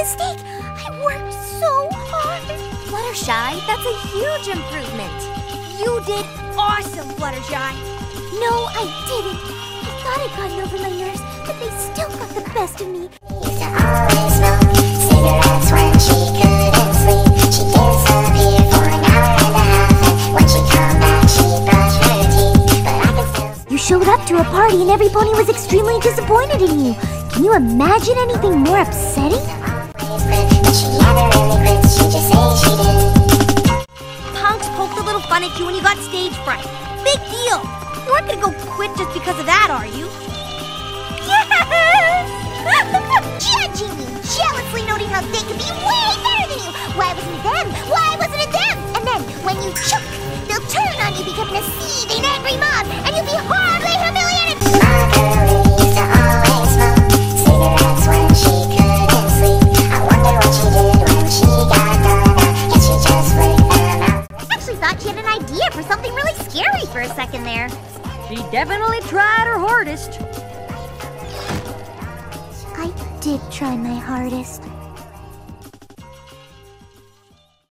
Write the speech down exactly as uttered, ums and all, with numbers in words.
mistake. I worked so hard. Fluttershy, that's a huge improvement. You did awesome, Fluttershy. No, I didn't. I thought I'd gotten over my nerves, but they still got the best of me. Used to always smoke cigarettes when she couldn't sleep. She disappeared for an hour and a half, and when she come back, she brushed her teeth. But I can still. You showed up to a party and every pony was extremely disappointed in you. Can you imagine anything more upsetting? But she never really quit. She just said she did. Punks poked a little fun at you when you got stage fright. Big deal. You aren't gonna go quit just because of that, are you? Yes! Judging you, jealously noting how they could be way better than you. Why wasn't it them? Why wasn't it them? And then, when you choke, they'll turn on you, becoming a seething angry mob, and you'll be horribly humiliated. My girl used to always smoke cigarettes when she couldn't sleep. I wonder what she did when she got done. I guess she just flicked them out. I actually thought she had an idea for something really scary for a second there. She definitely tried her hardest. I did try my hardest.